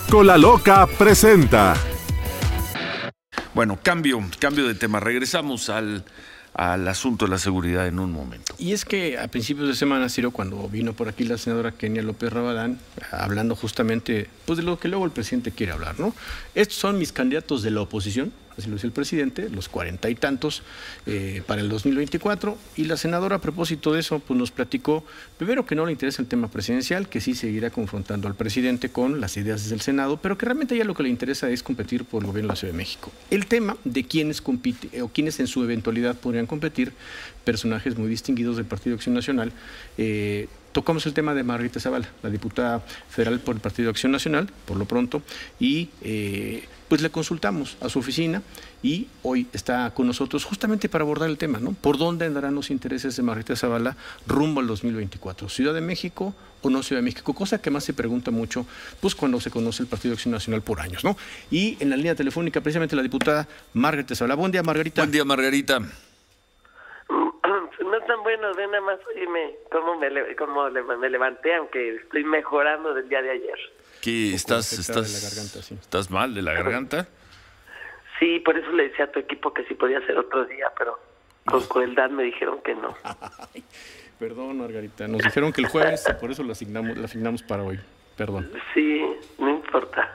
Escola Loca presenta. Bueno, cambio de tema. Regresamos al asunto de la seguridad en un momento. Y es que a principios de semana, Ciro, cuando vino por aquí la senadora Kenia López Rabadán, hablando justamente pues de lo que luego el presidente quiere hablar, ¿no? Estos son mis candidatos de la oposición, así lo dice el presidente, los 40 y tantos para el 2024, y la senadora a propósito de eso pues nos platicó, primero que no le interesa el tema presidencial, que sí seguirá confrontando al presidente con las ideas del Senado, pero que realmente ya lo que le interesa es competir por el gobierno de la Ciudad de México. El tema de quiénes compiten o quiénes en su eventualidad podrían competir, personajes muy distinguidos del Partido Acción Nacional, tocamos el tema de Margarita Zavala, la diputada federal por el Partido Acción Nacional, por lo pronto, y pues le consultamos a su oficina y hoy está con nosotros justamente para abordar el tema, ¿no? ¿Por dónde andarán los intereses de Margarita Zavala rumbo al 2024? ¿Ciudad de México o no Ciudad de México? Cosa que más se pregunta mucho pues cuando se conoce el Partido Acción Nacional por años, ¿no? Y en la línea telefónica precisamente la diputada Margarita Zavala. Buen día, Margarita. Buen día, Margarita. No es tan bueno, ve nada más oírme cómo me levanté, aunque estoy mejorando del día de ayer. ¿Qué estás de la garganta, sí. ¿Estás mal de la garganta? Sí, por eso le decía a tu equipo que sí podía ser otro día, pero con crueldad me dijeron que no. Perdón, Margarita, nos dijeron que el jueves, por eso lo asignamos para hoy. Perdón. Sí, no importa.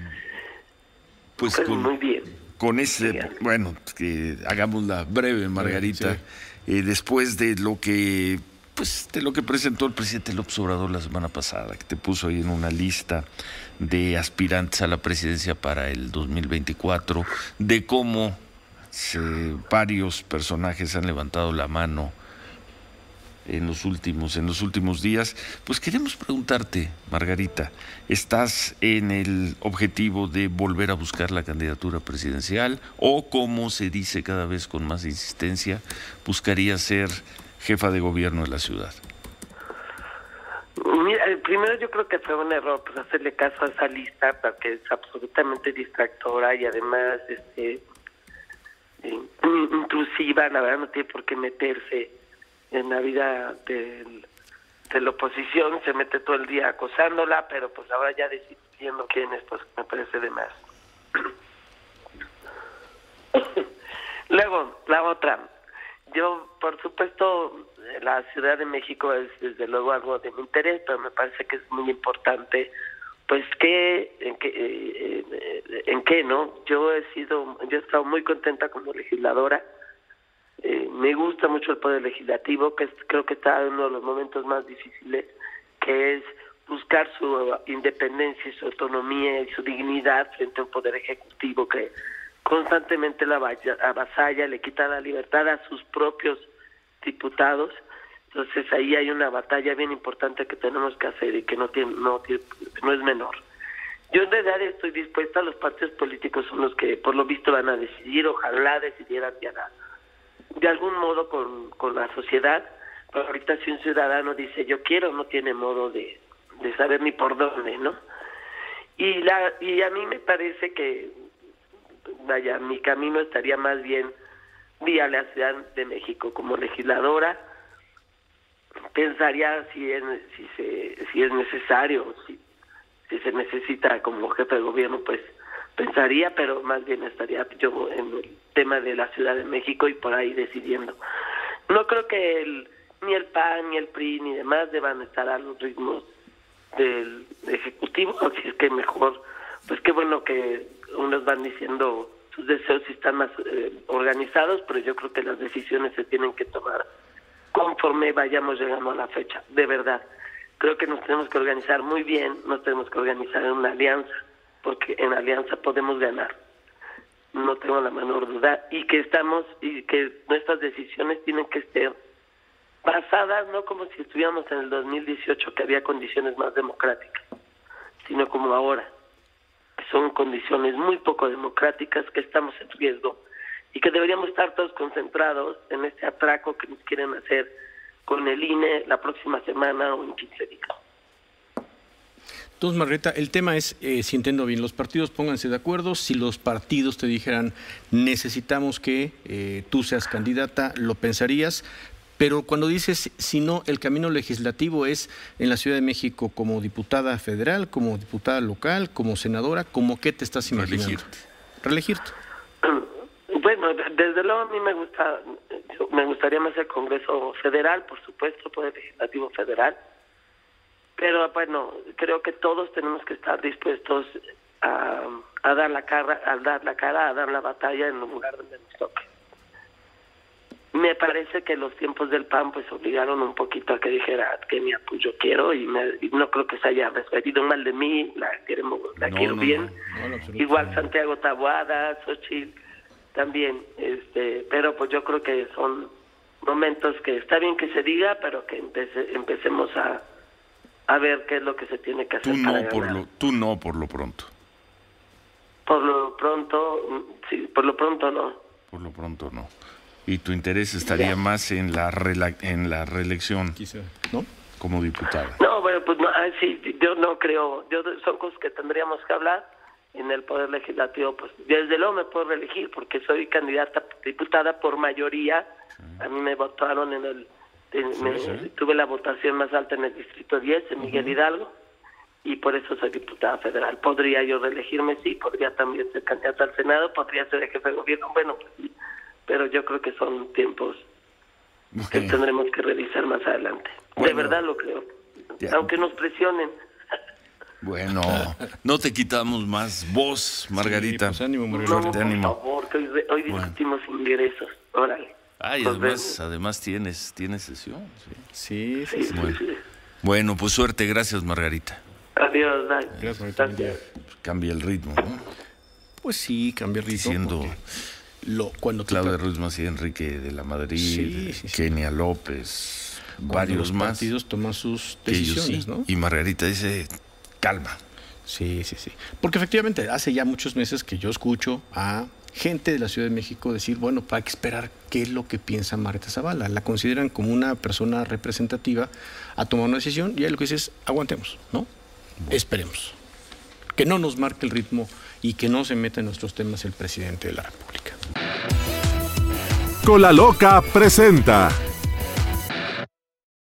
Pues muy bien. Con ese, bueno, que hagámosla breve, Margarita. Sí. Después de lo que presentó el presidente López Obrador la semana pasada, que te puso ahí en una lista de aspirantes a la presidencia para el 2024, de cómo varios personajes han levantado la mano en los últimos días, pues queremos preguntarte, Margarita, ¿estás en el objetivo de volver a buscar la candidatura presidencial o, como se dice cada vez con más insistencia, buscaría ser jefa de gobierno de la ciudad? Mira, primero yo creo que fue un error pues hacerle caso a esa lista, porque es absolutamente distractora y además intrusiva. La verdad no tiene por qué meterse en la vida de la oposición, se mete todo el día acosándola, pero pues ahora ya decidiendo quién es, pues me parece de más. Luego, la otra, yo por supuesto la Ciudad de México es desde luego algo de mi interés, pero me parece que es muy importante pues en qué, ¿no? Yo he estado muy contenta como legisladora. Me gusta mucho el poder legislativo, que creo que está en uno de los momentos más difíciles, que es buscar su independencia y su autonomía y su dignidad frente a un poder ejecutivo que constantemente la avasalla, le quita la libertad a sus propios diputados. Entonces ahí hay una batalla bien importante que tenemos que hacer y que no es menor. Yo en realidad estoy dispuesta, los partidos políticos son los que por lo visto van a decidir, ojalá decidieran ya de algún modo con la sociedad, pero ahorita si un ciudadano dice yo quiero, no tiene modo de saber ni por dónde, ¿no? Y a mí me parece que mi camino estaría más bien vía la Ciudad de México como legisladora. Pensaría si es necesario, si se necesita como jefe de gobierno, pues pensaría, pero más bien estaría yo en el tema de la Ciudad de México y por ahí decidiendo. No creo que ni el PAN, ni el PRI, ni demás deban estar a los ritmos del Ejecutivo, así es que mejor, pues qué bueno que unos van diciendo sus deseos y están más organizados, pero yo creo que las decisiones se tienen que tomar conforme vayamos llegando a la fecha, de verdad. Creo que nos tenemos que organizar muy bien, nos tenemos que organizar en una alianza, porque en alianza podemos ganar, no tengo la menor duda, y que nuestras decisiones tienen que ser basadas no como si estuviéramos en el 2018, que había condiciones más democráticas, sino como ahora, que son condiciones muy poco democráticas, que estamos en riesgo y que deberíamos estar todos concentrados en este atraco que nos quieren hacer con el INE la próxima semana o en 15 días. Entonces, Margarita, el tema es, si entiendo bien, los partidos pónganse de acuerdo. Si los partidos te dijeran, necesitamos que tú seas candidata, ¿lo pensarías? Pero cuando dices, si no, el camino legislativo es en la Ciudad de México como diputada federal, como diputada local, como senadora, ¿cómo qué te estás imaginando? Reelegirte. Bueno, desde luego a mí me gustaría más el Congreso Federal, por supuesto, Poder Legislativo Federal, pero bueno, creo que todos tenemos que estar dispuestos a dar la cara, a dar la batalla en un lugar donde nos toque. Me parece que los tiempos del PAN pues obligaron un poquito a que dijera Kenia, pues yo quiero, y no creo que se haya referido mal de mí, la quiero bien. No, igual Santiago Taboada, Xochitl también, pero pues yo creo que son momentos que está bien que se diga, pero que empecemos a ver qué es lo que se tiene que hacer. Tú no por lo pronto. Por lo pronto, sí, por lo pronto no. Por lo pronto no. Y tu interés estaría más en la reelección, quizá, ¿no? Como diputada. No, bueno, pues no, sí, yo no creo, son cosas que tendríamos que hablar en el Poder Legislativo. Pues desde luego me puedo reelegir porque soy candidata diputada por mayoría. Sí. A mí me votaron tuve la votación más alta en el Distrito 10, en Miguel Hidalgo, y por eso soy diputada federal. ¿Podría yo reelegirme? Sí. ¿Podría también ser candidata al Senado? ¿Podría ser el jefe de gobierno? Bueno, pues sí. Pero yo creo que son tiempos que tendremos que revisar más adelante. Bueno, de verdad lo creo. Ya. Aunque nos presionen. Bueno, no te quitamos más voz, Margarita. Sí, pues ánimo, Margarita. Por favor, que hoy discutimos ingresos. Órale. Además tienes sesión. Sí. Bueno, pues suerte. Gracias, Margarita. Adiós, bye. Gracias, Margarita. Cambia el ritmo, ¿no? Pues sí, cambia el ritmo. Siendo Claudia Ruiz Massieu, Enrique de la Madrid, Kenia López, varios más. Los partidos toman sus decisiones, ¿no? Y Margarita dice, calma. Sí. Porque efectivamente hace ya muchos meses que yo escucho a gente de la Ciudad de México decir, bueno, para esperar qué es lo que piensa Marta Zavala. La consideran como una persona representativa a tomar una decisión y ahí lo que dice es, aguantemos, ¿no? Bueno. Esperemos. Que no nos marque el ritmo y que no se meta en nuestros temas el presidente de la República. Con la Loca presenta